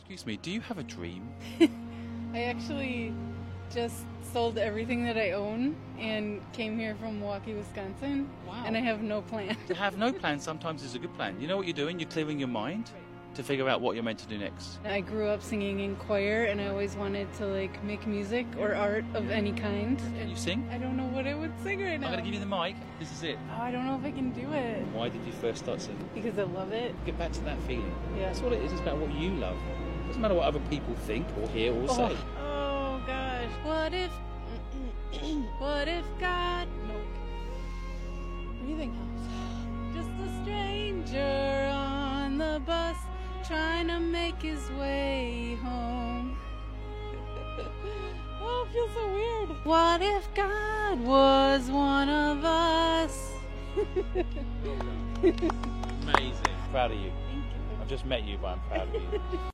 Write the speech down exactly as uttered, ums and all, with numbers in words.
Excuse me, do you have a dream? I actually just sold everything that I own and came here from Milwaukee, Wisconsin. Wow. And I have no plan. To have no plan sometimes is a good plan. You know what you're doing? You're clearing your mind to figure out what you're meant to do next. I grew up singing in choir and I always wanted to like make music or art of any kind. Can you sing? I don't know what I would sing right now. I'm going to give you the mic. This is it. Oh, I don't know if I can do it. Why did you first start singing? Because I love it. Get back to that feeling. Yeah. That's what it is. It's about what you love. It doesn't matter what other people think or hear or say. Oh, oh gosh. What if... what if God... No. Breathing helps. Just a stranger on the bus trying to make his way home. Oh, it feels so weird. What if God was one of us? Amazing. Proud of you. Thank you. I've just met you, but I'm proud of you.